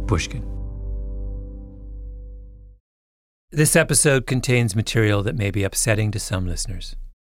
Pushkin. This episode contains material that may be upsetting to some listeners.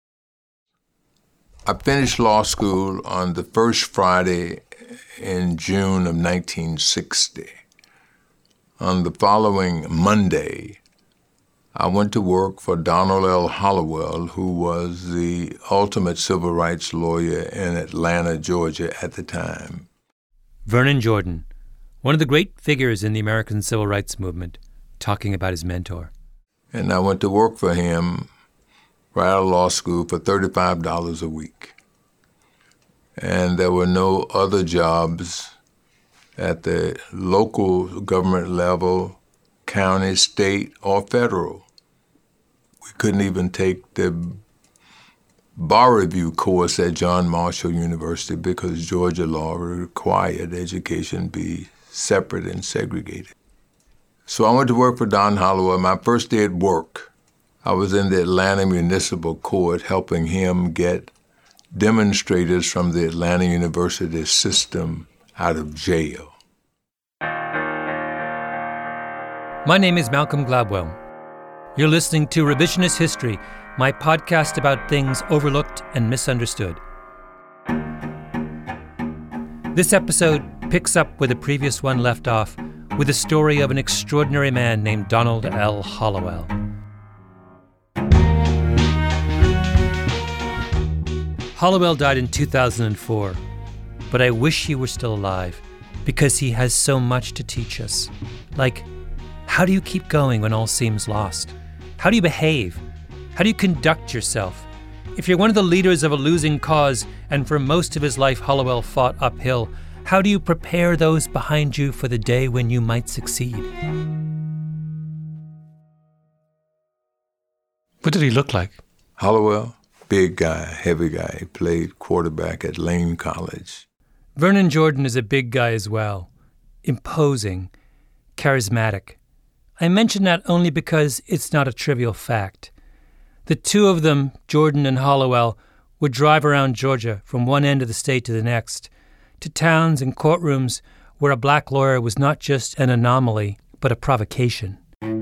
I finished law school on the first Friday in June of 1960. On the following Monday, I went to work for Donald L. Hollowell, who was the ultimate civil rights lawyer in Atlanta, Georgia at the time. Vernon Jordan, one of the great figures in the American civil rights movement, talking about his mentor. And I went to work for him right out of law school for $35 a week. And there were no other jobs at the local government level, county, state, or federal. We couldn't even take the bar review course at John Marshall University because Georgia law required education be separate and segregated. So I went to work for Don Hollowell. My first day at work, I was in the Atlanta Municipal Court helping him get demonstrators from the Atlanta University system out of jail. My name is Malcolm Gladwell. You're listening to Revisionist History, my podcast about things overlooked and misunderstood. This episode picks up where the previous one left off with the story of an extraordinary man named Donald L. Hollowell. Hollowell died in 2004, but I wish he were still alive because he has so much to teach us. Like, how do you keep going when all seems lost? How do you behave? How do you conduct yourself? If you're one of the leaders of a losing cause, and for most of his life Hollowell fought uphill, how do you prepare those behind you for the day when you might succeed? What did he look like? Hollowell, big guy, heavy guy. He played quarterback at Lane College. Vernon Jordan is a big guy as well. Imposing, charismatic. I mention that only because it's not a trivial fact. The two of them, Jordan and Hollowell, would drive around Georgia from one end of the state to the next, to towns and courtrooms where a black lawyer was not just an anomaly, but a provocation.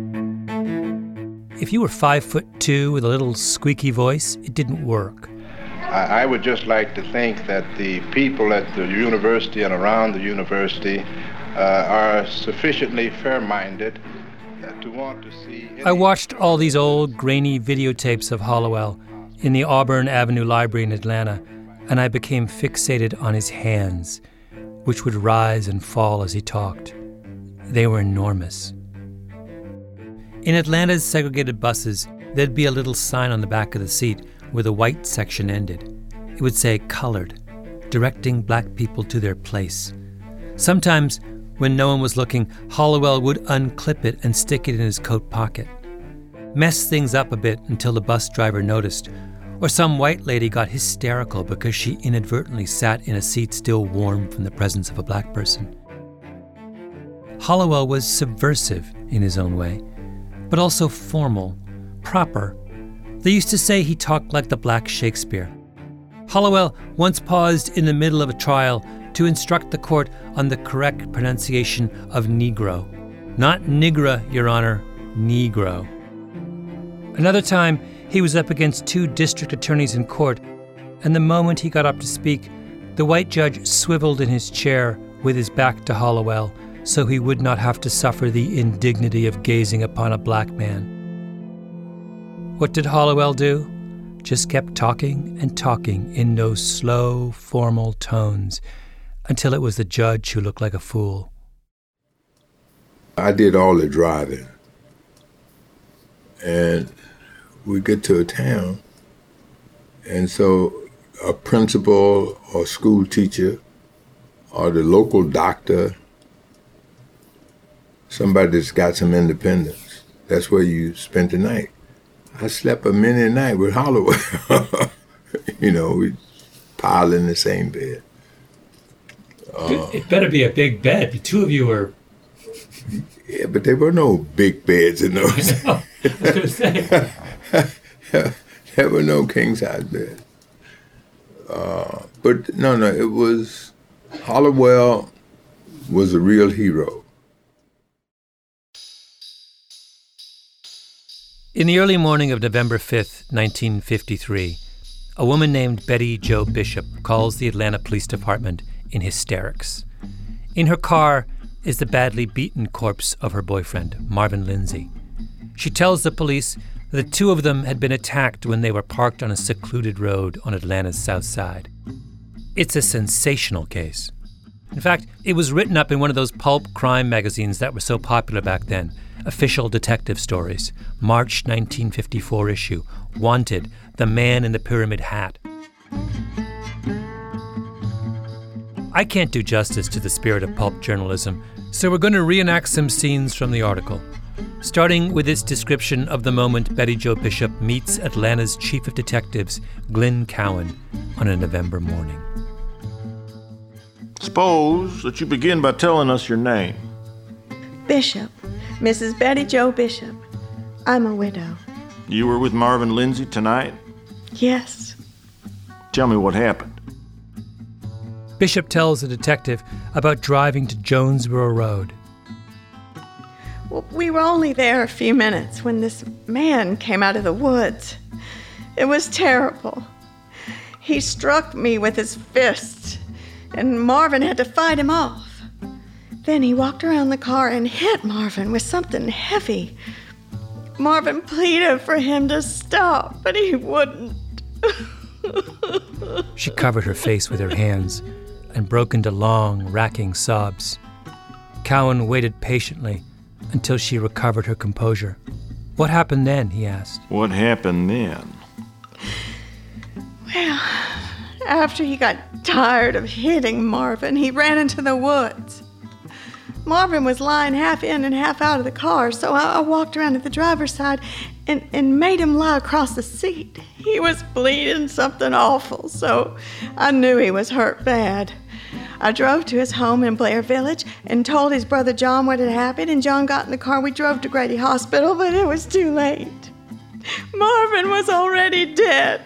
If you were 5'2" with a little squeaky voice, it didn't work. I would just like to think that the people at the university and around the university are sufficiently fair-minded to want to see... I watched all these old, grainy videotapes of Hollowell in the Auburn Avenue Library in Atlanta, and I became fixated on his hands, which would rise and fall as he talked. They were enormous. In Atlanta's segregated buses, there'd be a little sign on the back of the seat where the white section ended. It would say colored, directing black people to their place. Sometimes, when no one was looking, Hollowell would unclip it and stick it in his coat pocket. Mess things up a bit until the bus driver noticed, or some white lady got hysterical because she inadvertently sat in a seat still warm from the presence of a black person. Hollowell was subversive in his own way, but also formal, proper. They used to say he talked like the Black Shakespeare. Hollowell once paused in the middle of a trial to instruct the court on the correct pronunciation of Negro. Not Nigra, Your Honor, Negro. Another time, he was up against two district attorneys in court, and the moment he got up to speak, the white judge swiveled in his chair with his back to Hollowell so he would not have to suffer the indignity of gazing upon a black man. What did Hollowell do? Just kept talking and talking in those slow, formal tones until it was the judge who looked like a fool. I did all the driving. And we get to a town, and so a principal or school teacher or the local doctor, somebody that's got some independence, that's where you spent the night. I slept a many a night with Hollowell. You know, we piled in the same bed. It better be a big bed. The two of you are... Yeah, but there were no big beds in those. I was going to say. There were no king-size beds. But no, it was... Hollowell was a real hero. In the early morning of November 5th, 1953, a woman named Betty Jo Bishop calls the Atlanta Police Department in hysterics. In her car is the badly beaten corpse of her boyfriend, Marvin Lindsay. She tells the police that the two of them had been attacked when they were parked on a secluded road on Atlanta's south side. It's a sensational case. In fact, it was written up in one of those pulp crime magazines that were so popular back then, Official Detective Stories, March 1954 issue, Wanted, The Man in the Pyramid Hat. I can't do justice to the spirit of pulp journalism, so we're going to reenact some scenes from the article, starting with its description of the moment Betty Jo Bishop meets Atlanta's chief of detectives, Glenn Cowan, on a November morning. Suppose that you begin by telling us your name. Bishop, Mrs. Betty Jo Bishop. I'm a widow. You were with Marvin Lindsay tonight? Yes. Tell me what happened. Bishop tells the detective about driving to Jonesboro Road. Well, we were only there a few minutes when this man came out of the woods. It was terrible. He struck me with his fist, and Marvin had to fight him off. Then he walked around the car and hit Marvin with something heavy. Marvin pleaded for him to stop, but he wouldn't. She covered her face with her hands and broke into long, racking sobs. Cowan waited patiently until she recovered her composure. What happened then, he asked. What happened then? Well, after he got tired of hitting Marvin, he ran into the woods. Marvin was lying half in and half out of the car, so I walked around to the driver's side and made him lie across the seat. He was bleeding something awful, so I knew he was hurt bad. I drove to his home in Blair Village and told his brother John what had happened, and John got in the car. We drove to Grady Hospital, but it was too late. Marvin was already dead.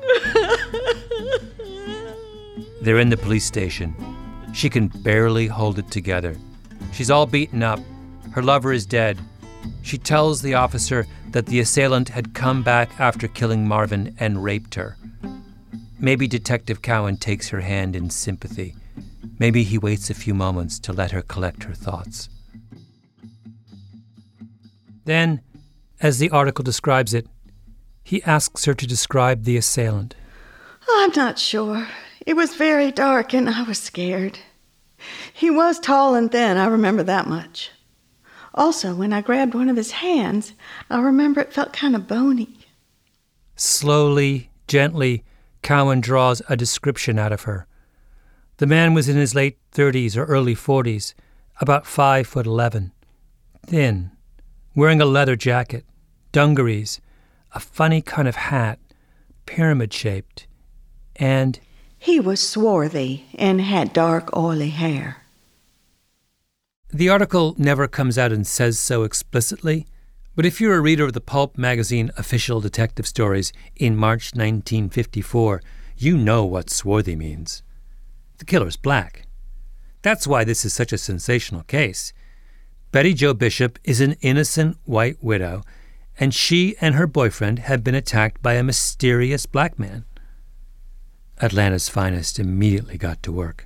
They're in the police station. She can barely hold it together. She's all beaten up. Her lover is dead. She tells the officer that the assailant had come back after killing Marvin and raped her. Maybe Detective Cowan takes her hand in sympathy. Maybe he waits a few moments to let her collect her thoughts. Then, as the article describes it, he asks her to describe the assailant. I'm not sure. It was very dark and I was scared. He was tall and thin, I remember that much. Also, when I grabbed one of his hands, I remember it felt kind of bony. Slowly, gently, Cowan draws a description out of her. The man was in his late 30s or early 40s, about 5'11", thin, wearing a leather jacket, dungarees, a funny kind of hat, pyramid-shaped, and... He was swarthy and had dark, oily hair. The article never comes out and says so explicitly, but if you're a reader of the pulp magazine Official Detective Stories in March 1954, you know what swarthy means. The killer's black. That's why this is such a sensational case. Betty Jo Bishop is an innocent white widow, and she and her boyfriend have been attacked by a mysterious black man. Atlanta's finest immediately got to work.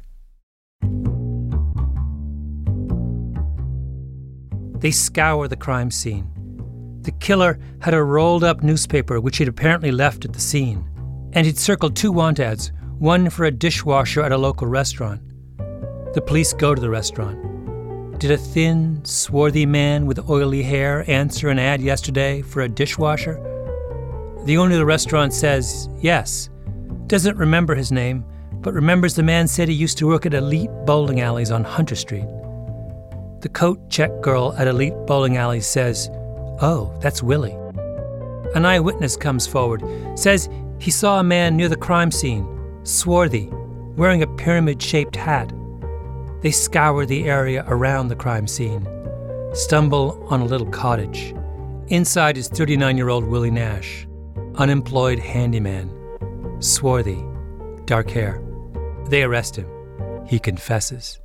They scour the crime scene. The killer had a rolled-up newspaper which he'd apparently left at the scene, and he'd circled 2 want ads, one for a dishwasher at a local restaurant. The police go to the restaurant. Did a thin, swarthy man with oily hair answer an ad yesterday for a dishwasher? The owner of the restaurant says yes. Doesn't remember his name, but remembers the man said he used to work at Elite Bowling Alleys on Hunter Street. The coat check girl at Elite Bowling Alleys says, "Oh, that's Willie." An eyewitness comes forward, says he saw a man near the crime scene, swarthy, wearing a pyramid-shaped hat. They scour the area around the crime scene, stumble on a little cottage. Inside is 39-year-old Willie Nash, unemployed handyman, swarthy, dark hair. They arrest him. He confesses.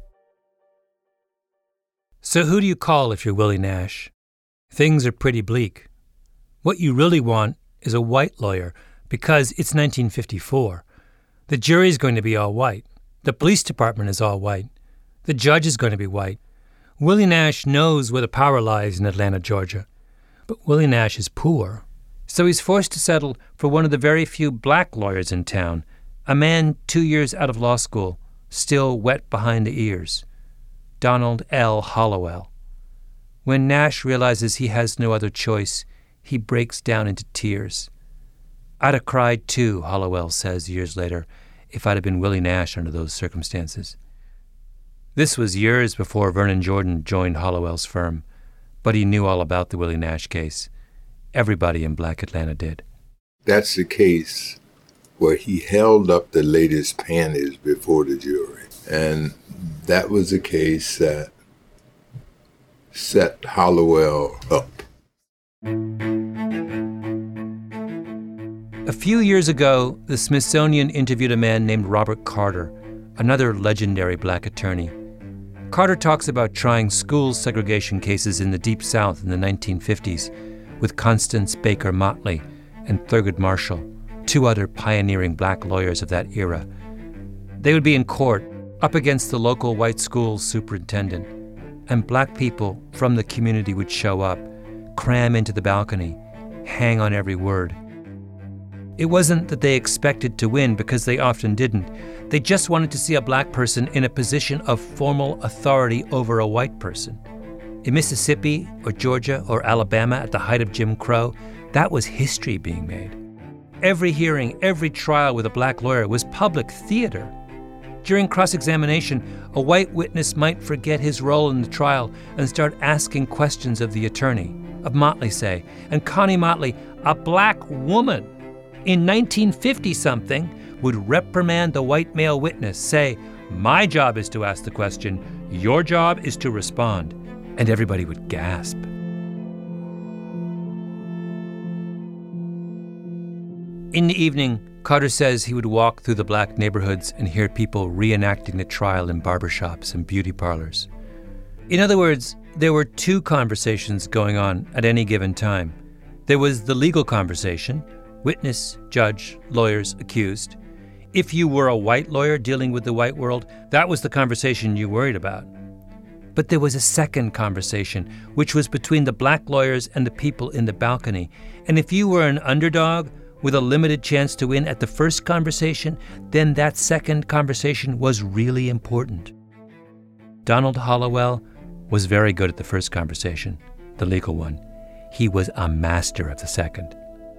So who do you call if you're Willie Nash? Things are pretty bleak. What you really want is a white lawyer because it's 1954. The jury's going to be all white. The police department is all white. The judge is going to be white. Willie Nash knows where the power lies in Atlanta, Georgia. But Willie Nash is poor, so he's forced to settle for one of the very few black lawyers in town, a man 2 years out of law school, still wet behind the ears, Donald L. Hollowell. When Nash realizes he has no other choice, he breaks down into tears. I'd have cried too, Hollowell says years later, if I'd have been Willie Nash under those circumstances. This was years before Vernon Jordan joined Hollowell's firm, but he knew all about the Willie Nash case. Everybody in Black Atlanta did. That's the case where he held up the latest panties before the jury. And that was the case that set Hollowell up. A few years ago, the Smithsonian interviewed a man named Robert Carter, another legendary black attorney. Carter talks about trying school segregation cases in the Deep South in the 1950s with Constance Baker Motley and Thurgood Marshall, two other pioneering black lawyers of that era. They would be in court up against the local white school superintendent, and black people from the community would show up, cram into the balcony, hang on every word. It wasn't that they expected to win, because they often didn't. They just wanted to see a black person in a position of formal authority over a white person. In Mississippi or Georgia or Alabama at the height of Jim Crow, that was history being made. Every hearing, every trial with a black lawyer was public theater. During cross-examination, a white witness might forget his role in the trial and start asking questions of the attorney, of Motley, say, and Connie Motley, a black woman, in 1950-something, would reprimand the white male witness, say, "My job is to ask the question, your job is to respond," and everybody would gasp. In the evening, Carter says he would walk through the black neighborhoods and hear people reenacting the trial in barbershops and beauty parlors. In other words, there were two conversations going on at any given time. There was the legal conversation, witness, judge, lawyers, accused. If you were a white lawyer dealing with the white world, that was the conversation you worried about. But there was a second conversation, which was between the black lawyers and the people in the balcony. And if you were an underdog with a limited chance to win at the first conversation, then that second conversation was really important. Donald Hollowell was very good at the first conversation, the legal one. He was a master of the second.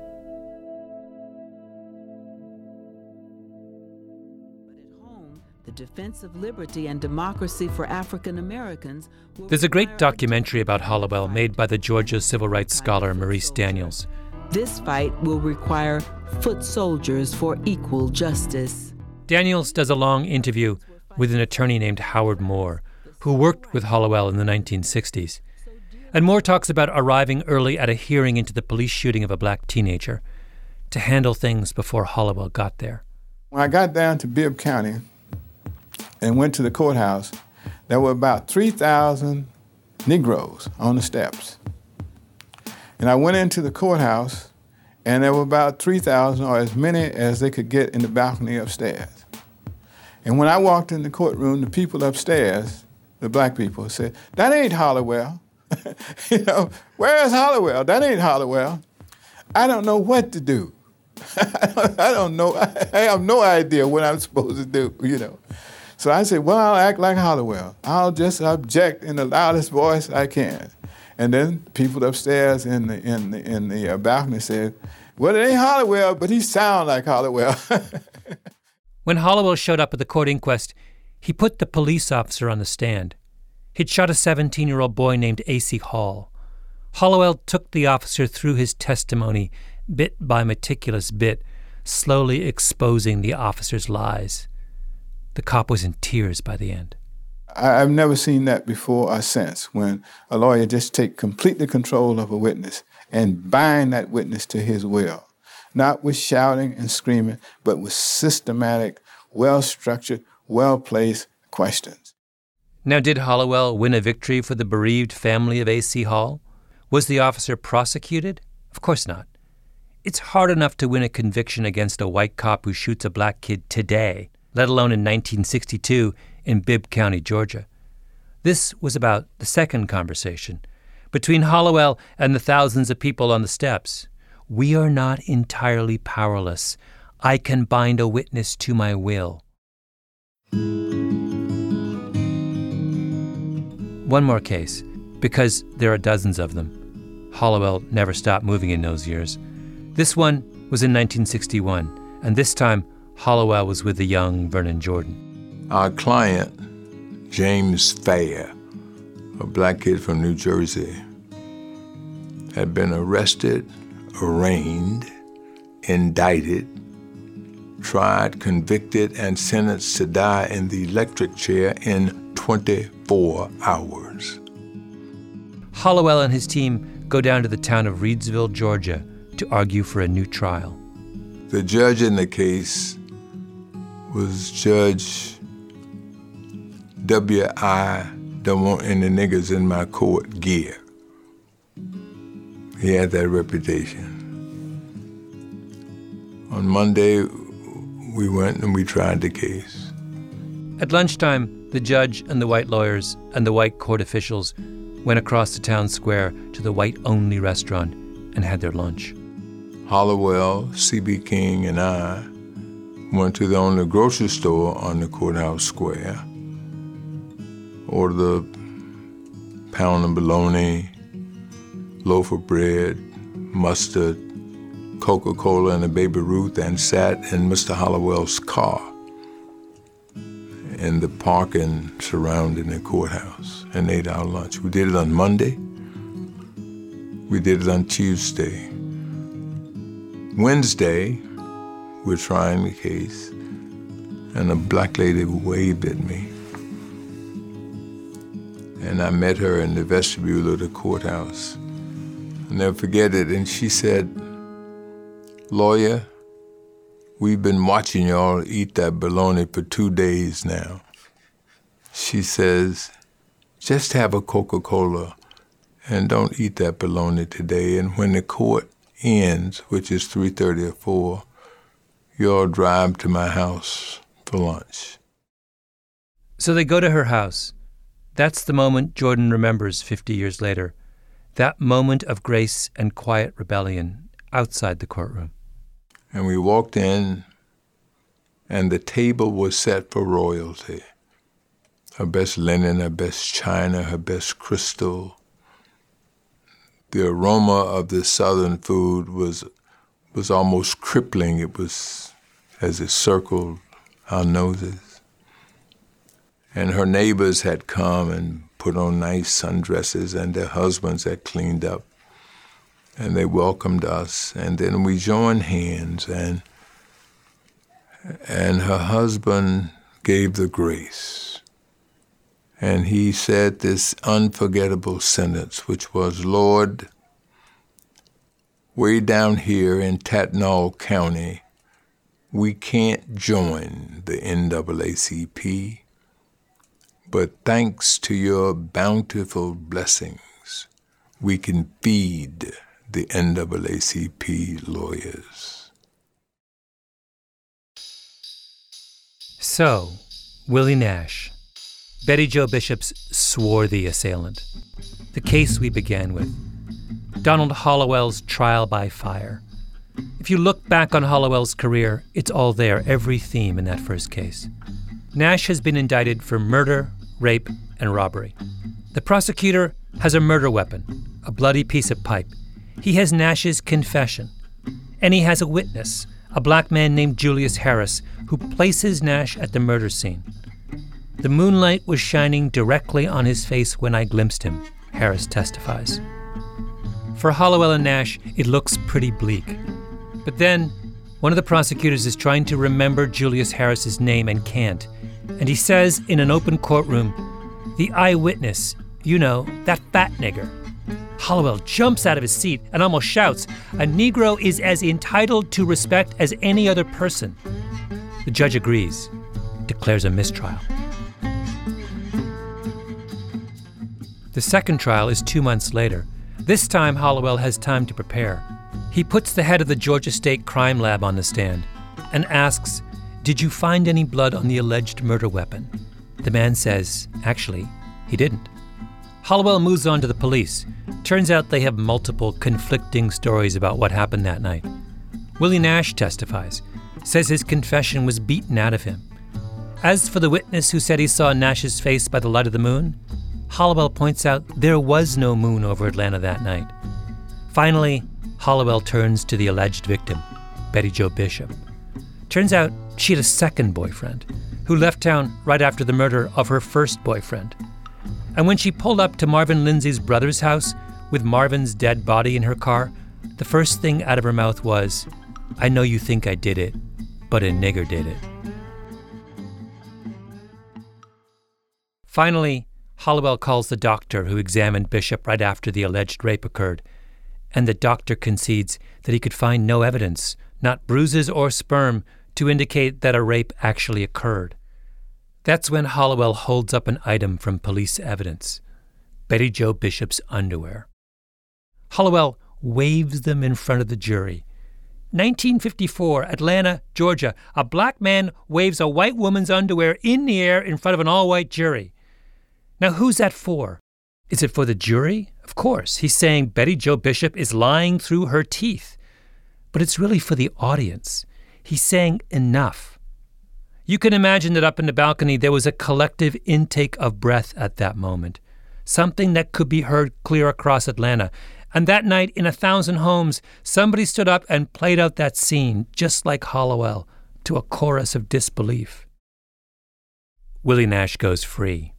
The defense of liberty and democracy for African Americans. There's a great documentary about Hollowell made by the Georgia civil rights scholar Maurice Daniels. This fight will require foot soldiers for equal justice. Daniels does a long interview with an attorney named Howard Moore, who worked with Hollowell in the 1960s. And Moore talks about arriving early at a hearing into the police shooting of a black teenager to handle things before Hollowell got there. When I got down to Bibb County and went to the courthouse, there were about 3,000 Negroes on the steps. And I went into the courthouse, and there were about 3,000, or as many as they could get in the balcony upstairs. And when I walked in the courtroom, the people upstairs, the black people, said, "That ain't Hollowell." Where is Hollowell? That ain't Hollowell. I don't know what to do. I don't know. I have no idea what I'm supposed to do, So I said, well, I'll act like Hollowell. I'll just object in the loudest voice I can. And then people upstairs in the balcony said, well, it ain't Hollowell, but he sounds like Hollowell. When Hollowell showed up at the court inquest, he put the police officer on the stand. He'd shot a 17-year-old boy named A.C. Hall. Hollowell took the officer through his testimony, bit by meticulous bit, slowly exposing the officer's lies. The cop was in tears by the end. I've never seen that before or since, when a lawyer just take completely control of a witness and bind that witness to his will, not with shouting and screaming, but with systematic, well-structured, well-placed questions. Now, did Hollowell win a victory for the bereaved family of A.C. Hall? Was the officer prosecuted? Of course not. It's hard enough to win a conviction against a white cop who shoots a black kid today, let alone in 1962 in Bibb County, Georgia. This was about the second conversation between Hallowell and the thousands of people on the steps. We are not entirely powerless. I can bind a witness to my will. One more case, because there are dozens of them. Hallowell never stopped moving in those years. This one was in 1961, and this time Hallowell was with the young Vernon Jordan. Our client, James Fair, a black kid from New Jersey, had been arrested, arraigned, indicted, tried, convicted, and sentenced to die in the electric chair in 24 hours. Hallowell and his team go down to the town of Reidsville, Georgia, to argue for a new trial. The judge in the case was Judge W.I. Don't want any niggas in my court gear. He had that reputation. On Monday, we went and we tried the case. At lunchtime, the judge and the white lawyers and the white court officials went across the town square to the white-only restaurant and had their lunch. Hallowell, C.B. King, and I went to the only grocery store on the courthouse square, ordered a pound of bologna, loaf of bread, mustard, Coca-Cola, and a Baby Ruth, and sat in Mr. Hallowell's car in the parking surrounding the courthouse and ate our lunch. We did it on Monday. We did it on Tuesday. Wednesday, we're trying the case, and a black lady waved at me. And I met her in the vestibule of the courthouse. I'll never forget it. And she said, "Lawyer, we've been watching y'all eat that bologna for 2 days now." She says, "Just have a Coca-Cola and don't eat that bologna today. And when the court ends, which is 3:30 or 4, y'all drive to my house for lunch." So they go to her house. That's the moment Jordan remembers 50 years later. That moment of grace and quiet rebellion outside the courtroom. And we walked in, and the table was set for royalty. Her best linen, her best china, her best crystal. The aroma of the Southern food was almost crippling. It was as it circled our noses. And her neighbors had come and put on nice sundresses, and their husbands had cleaned up. And they welcomed us, and then we joined hands, and her husband gave the grace. And he said this unforgettable sentence, which was, "Lord, way down here in Tatnall County, we can't join the NAACP, but thanks to your bountiful blessings, we can feed the NAACP lawyers." So, Willie Nash, Betty Jo Bishop's swarthy assailant. The case we began with. Donald Hallowell's trial by fire. If you look back on Hallowell's career, it's all there, every theme in that first case. Nash has been indicted for murder, rape, and robbery. The prosecutor has a murder weapon, a bloody piece of pipe. He has Nash's confession. And he has a witness, a black man named Julius Harris, who places Nash at the murder scene. "The moonlight was shining directly on his face when I glimpsed him," Harris testifies. For Hallowell and Nash, it looks pretty bleak. But then, one of the prosecutors is trying to remember Julius Harris's name and can't. And he says in an open courtroom, "The eyewitness, you know, that fat nigger." Hallowell jumps out of his seat and almost shouts, "A Negro is as entitled to respect as any other person." The judge agrees, declares a mistrial. The second trial is 2 months later. This time, Hallowell has time to prepare. He puts the head of the Georgia State Crime Lab on the stand and asks, "Did you find any blood on the alleged murder weapon?" The man says, actually, he didn't. Hallowell moves on to the police. Turns out they have multiple conflicting stories about what happened that night. Willie Nash testifies, says his confession was beaten out of him. As for the witness who said he saw Nash's face by the light of the moon, Hallowell points out there was no moon over Atlanta that night. Finally, Hallowell turns to the alleged victim, Betty Jo Bishop. Turns out she had a second boyfriend who left town right after the murder of her first boyfriend. And when she pulled up to Marvin Lindsay's brother's house with Marvin's dead body in her car, the first thing out of her mouth was, "I know you think I did it, but a nigger did it." Finally, Hallowell calls the doctor who examined Bishop right after the alleged rape occurred, and the doctor concedes that he could find no evidence, not bruises or sperm, to indicate that a rape actually occurred. That's when Hallowell holds up an item from police evidence, Betty Jo Bishop's underwear. Hallowell waves them in front of the jury. 1954, Atlanta, Georgia. A black man waves a white woman's underwear in the air in front of an all-white jury. Now, who's that for? Is it for the jury? Of course. He's saying Betty Jo Bishop is lying through her teeth. But it's really for the audience. He's saying enough. You can imagine that up in the balcony there was a collective intake of breath at that moment, something that could be heard clear across Atlanta. And that night, in 1,000 homes, somebody stood up and played out that scene, just like Hallowell, to a chorus of disbelief. Willie Nash goes free.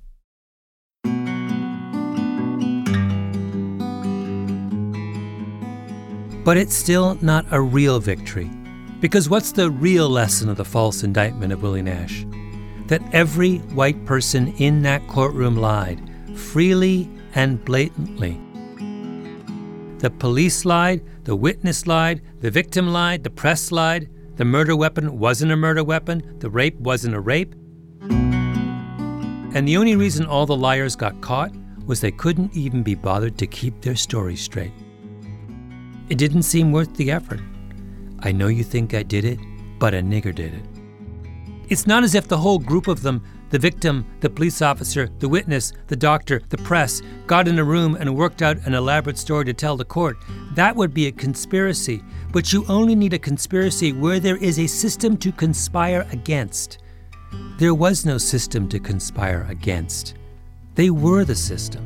But it's still not a real victory. Because what's the real lesson of the false indictment of Willie Nash? That every white person in that courtroom lied, freely and blatantly. The police lied, the witness lied, the victim lied, the press lied, the murder weapon wasn't a murder weapon, the rape wasn't a rape. And the only reason all the liars got caught was they couldn't even be bothered to keep their story straight. It didn't seem worth the effort. I know you think I did it, but a nigger did it. It's not as if the whole group of them, the victim, the police officer, the witness, the doctor, the press, got in a room and worked out an elaborate story to tell the court. That would be a conspiracy, but you only need a conspiracy where there is a system to conspire against. There was no system to conspire against. They were the system.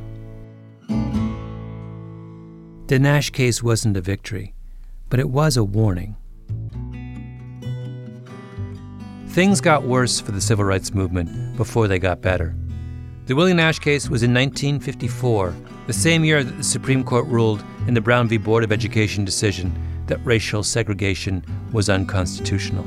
The Nash case wasn't a victory, but it was a warning. Things got worse for the civil rights movement before they got better. The Willie Nash case was in 1954, the same year that the Supreme Court ruled in the Brown v. Board of Education decision that racial segregation was unconstitutional.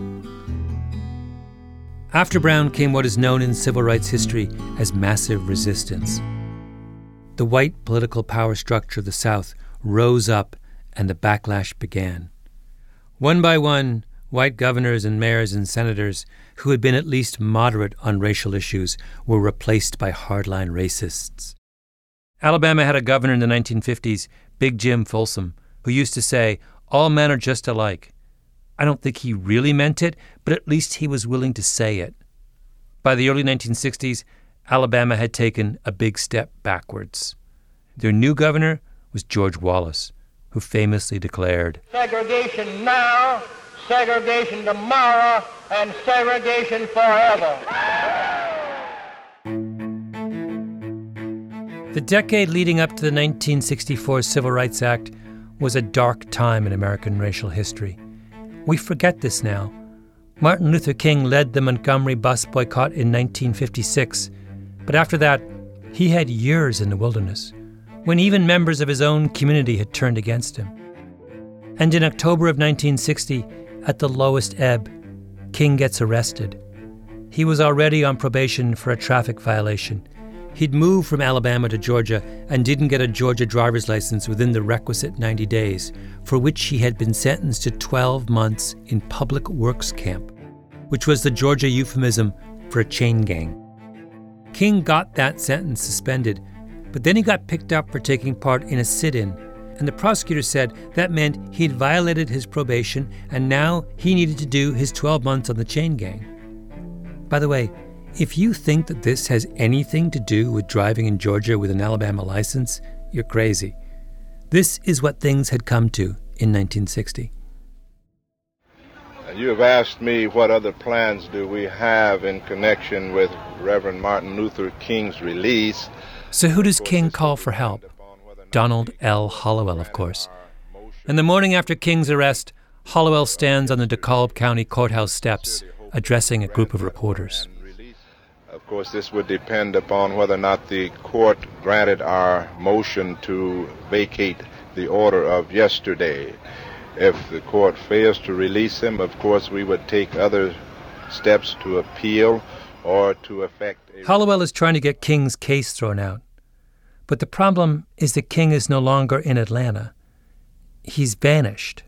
After Brown came what is known in civil rights history as massive resistance. The white political power structure of the South rose up and the backlash began. One by one, white governors and mayors and senators who had been at least moderate on racial issues were replaced by hardline racists. Alabama had a governor in the 1950s, Big Jim Folsom, who used to say, "All men are just alike." I don't think he really meant it, but at least he was willing to say it. By the early 1960s, Alabama had taken a big step backwards. Their new governor was George Wallace, who famously declared, "Segregation now, segregation tomorrow, and segregation forever." The decade leading up to the 1964 Civil Rights Act was a dark time in American racial history. We forget this now. Martin Luther King led the Montgomery bus boycott in 1956, but after that, he had years in the wilderness, when even members of his own community had turned against him. And in October of 1960, at the lowest ebb, King gets arrested. He was already on probation for a traffic violation. He'd moved from Alabama to Georgia and didn't get a Georgia driver's license within the requisite 90 days, for which he had been sentenced to 12 months in public works camp, which was the Georgia euphemism for a chain gang. King got that sentence suspended, but then he got picked up for taking part in a sit-in, And the prosecutor said that meant he'd violated his probation and now he needed to do his 12 months on the chain gang. By the way, if you think that this has anything to do with driving in Georgia with an Alabama license, you're crazy. This is what things had come to in 1960. You have asked me what other plans do we have in connection with Reverend Martin Luther King's release. So who does King call for help? Donald L. Hollowell, of course. And the morning after King's arrest, Hollowell stands on the DeKalb County Courthouse steps, addressing a group of reporters. Of course, this would depend upon whether or not the court granted our motion to vacate the order of yesterday. If the court fails to release him, of course, we would take other steps to appeal or to effect a... Hollowell is trying to get King's case thrown out. But the problem is that King is no longer in Atlanta. He's vanished.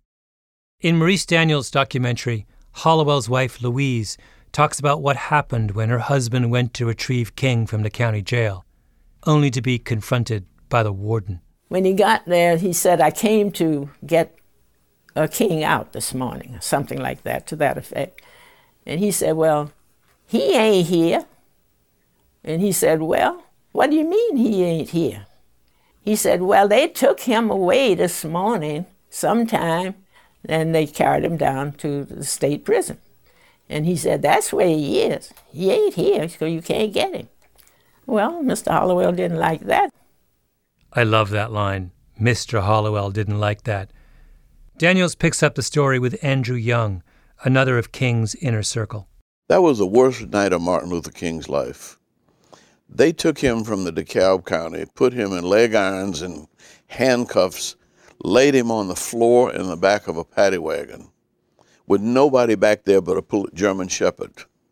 In Maurice Daniels' documentary, Hollowell's wife, Louise, talks about what happened when her husband went to retrieve King from the county jail, only to be confronted by the warden. When he got there, he said, "I came to get King out this morning," or something like that, to that effect. And he said, "Well, he ain't here." And he said, "Well, what do you mean he ain't here?" He said, "Well, they took him away this morning sometime, and they carried him down to the state prison." And he said, "That's where he is. He ain't here, so you can't get him." Well, Mr. Hollowell didn't like that. I love that line. Mr. Hollowell didn't like that. Daniels picks up the story with Andrew Young, another of King's inner circle. That was the worst night of Martin Luther King's life. They took him from the DeKalb County, put him in leg irons and handcuffs, laid him on the floor in the back of a paddy wagon with nobody back there but a German Shepherd.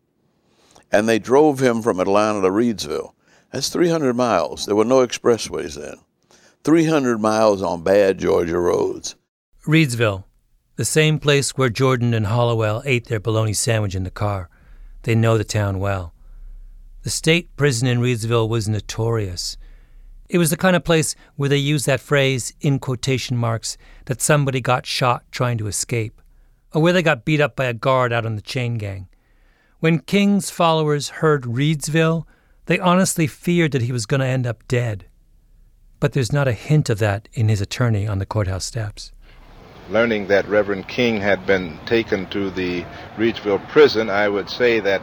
And they drove him from Atlanta to Reidsville. That's 300 miles. There were no expressways then. 300 miles on bad Georgia roads. Reidsville, the same place where Jordan and Hollowell ate their bologna sandwich in the car. They know the town well. The state prison in Reidsville was notorious. It was the kind of place where they used that phrase, in quotation marks, that somebody got shot trying to escape, or where they got beat up by a guard out on the chain gang. When King's followers heard Reidsville, they honestly feared that he was going to end up dead. But there's not a hint of that in his attorney on the courthouse steps. Learning that Reverend King had been taken to the Reidsville prison, I would say that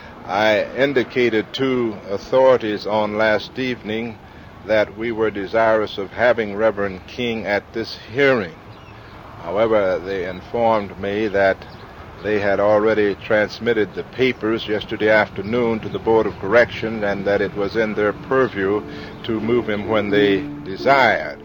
I indicated to authorities on last evening that we were desirous of having Reverend King at this hearing. However, they informed me that they had already transmitted the papers yesterday afternoon to the Board of Correction and that it was in their purview to move him when they desired.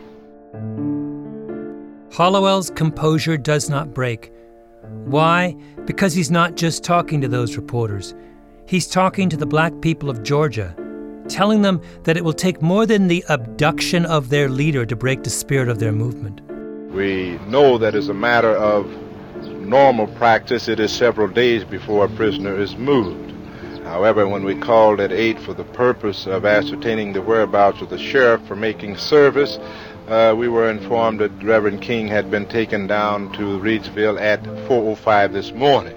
Hollowell's composure does not break. Why? Because he's not just talking to those reporters. He's talking to the black people of Georgia, telling them that it will take more than the abduction of their leader to break the spirit of their movement. We know that as a matter of normal practice, it is several days before a prisoner is moved. However, when we called at 8 for the purpose of ascertaining the whereabouts of the sheriff for making service, we were informed that Reverend King had been taken down to Reidsville at 4:05 this morning.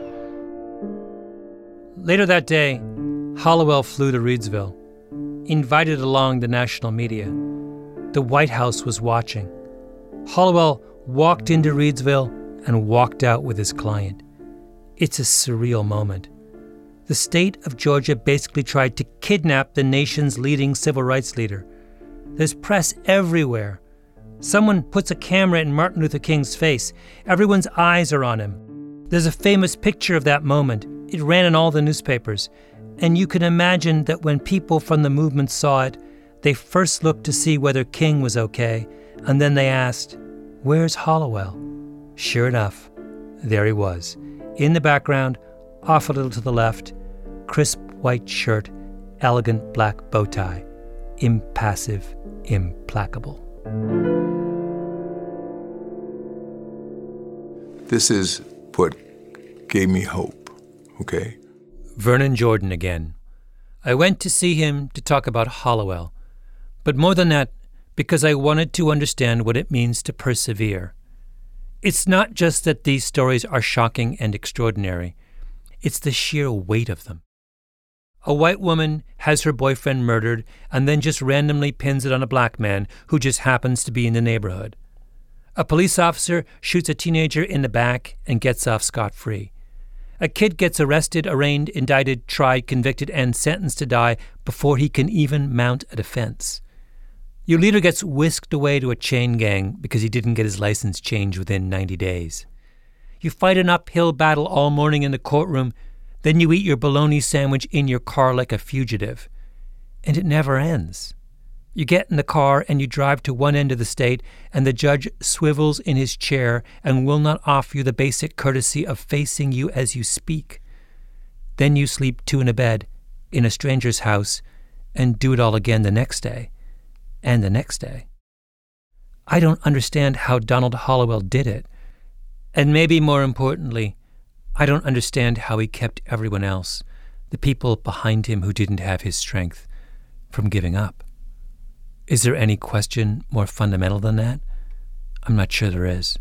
Later that day, Hollowell flew to Reidsville, invited along the national media. The White House was watching. Hollowell walked into Reidsville and walked out with his client. It's a surreal moment. The state of Georgia basically tried to kidnap the nation's leading civil rights leader. There's press everywhere. Someone puts a camera in Martin Luther King's face. Everyone's eyes are on him. There's a famous picture of that moment. It ran in all the newspapers. And you can imagine that when people from the movement saw it, they first looked to see whether King was okay, and then they asked, "Where's Hollowell?" Sure enough, there he was, in the background, off a little to the left, crisp white shirt, elegant black bow tie, impassive, implacable. This is what gave me hope, okay? Vernon Jordan again. I went to see him to talk about Hollowell. But more than that, because I wanted to understand what it means to persevere. It's not just that these stories are shocking and extraordinary. It's the sheer weight of them. A white woman has her boyfriend murdered and then just randomly pins it on a black man who just happens to be in the neighborhood. A police officer shoots a teenager in the back and gets off scot-free. A kid gets arrested, arraigned, indicted, tried, convicted, and sentenced to die before he can even mount a defense. Your leader gets whisked away to a chain gang because he didn't get his license changed within 90 days. You fight an uphill battle all morning in the courtroom, then you eat your bologna sandwich in your car like a fugitive. And it never ends. You get in the car and you drive to one end of the state, and the judge swivels in his chair and will not offer you the basic courtesy of facing you as you speak. Then you sleep two in a bed in a stranger's house and do it all again the next day and the next day. I don't understand how Donald Hollowell did it. And maybe more importantly, I don't understand how he kept everyone else, the people behind him who didn't have his strength, from giving up. Is there any question more fundamental than that? I'm not sure there is.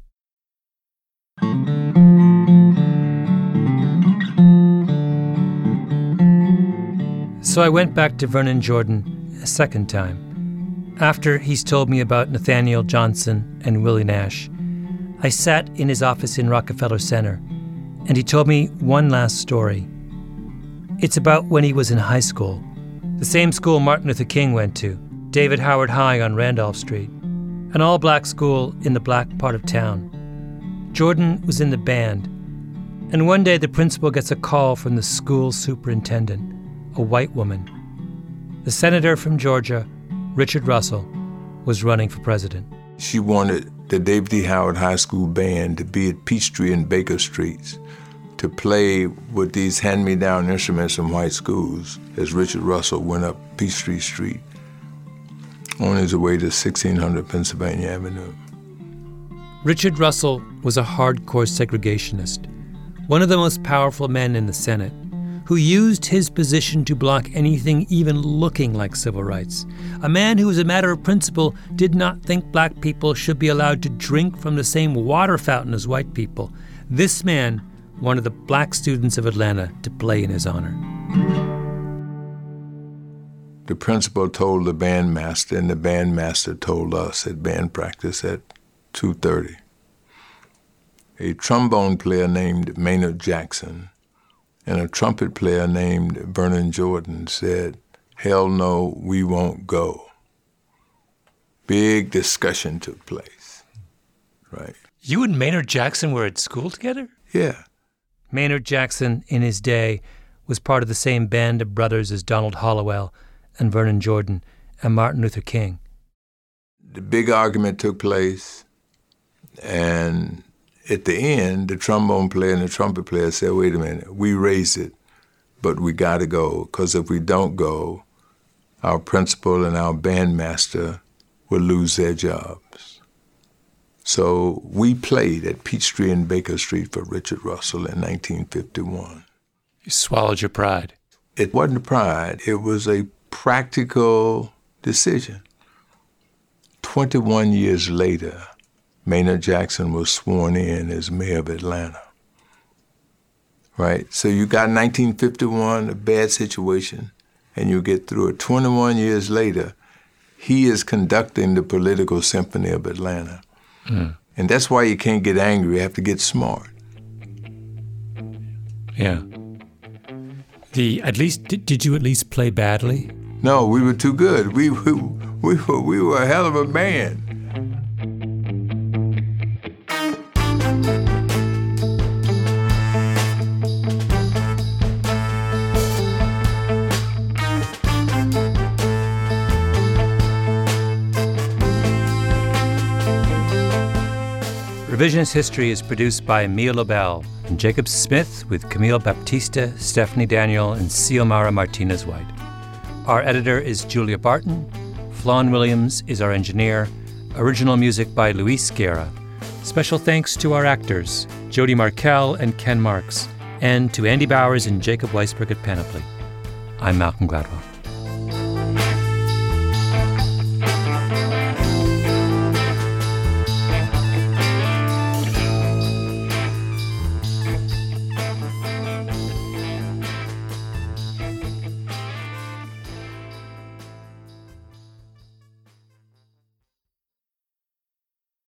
So I went back to Vernon Jordan a second time. After he's told me about Nathaniel Johnson and Willie Nash, I sat in his office in Rockefeller Center, and he told me one last story. It's about when he was in high school, the same school Martin Luther King went to, David Howard High on Randolph Street, an all-black school in the black part of town. Jordan was in the band, and one day the principal gets a call from the school superintendent, a white woman. The senator from Georgia, Richard Russell, was running for president. She wanted the David E. Howard High School band to be at Peachtree and Baker Streets to play with these hand-me-down instruments from white schools as Richard Russell went up Peachtree Street on his way to 1600 Pennsylvania Avenue. Richard Russell was a hardcore segregationist, one of the most powerful men in the Senate, who used his position to block anything even looking like civil rights. A man who, as a matter of principle, did not think black people should be allowed to drink from the same water fountain as white people. This man wanted the black students of Atlanta to play in his honor. The principal told the bandmaster, and the bandmaster told us at band practice at 2:30. A trombone player named Maynard Jackson and a trumpet player named Vernon Jordan said, "Hell no, we won't go." Big discussion took place, right? You and Maynard Jackson were at school together? Yeah. Maynard Jackson, in his day, was part of the same band of brothers as Donald Hollowell and Vernon Jordan and Martin Luther King. The big argument took place, and at the end, the trombone player and the trumpet player said, "Wait a minute, we raised it, but we got to go, because if we don't go, our principal and our bandmaster will lose their jobs." So we played at Peachtree and Baker Street for Richard Russell in 1951. You swallowed your pride. It wasn't pride. It was a practical decision. 21 years later, Maynard Jackson was sworn in as mayor of Atlanta. Right? So you got 1951, a bad situation, and you get through it. 21 years later, he is conducting the political symphony of Atlanta. Mm. And that's why you can't get angry. You have to get smart. Yeah. Did you at least play badly? No, we were too good. We were a hell of a band. Revisionist History is produced by Emile Lobel and Jacob Smith with Camille Baptista, Stephanie Daniel, and Xiomara Martinez-White. Our editor is Julia Barton. Flawn Williams is our engineer. Original music by Luis Guerra. Special thanks to our actors, Jody Markell and Ken Marks, and to Andy Bowers and Jacob Weisberg at Panoply. I'm Malcolm Gladwell.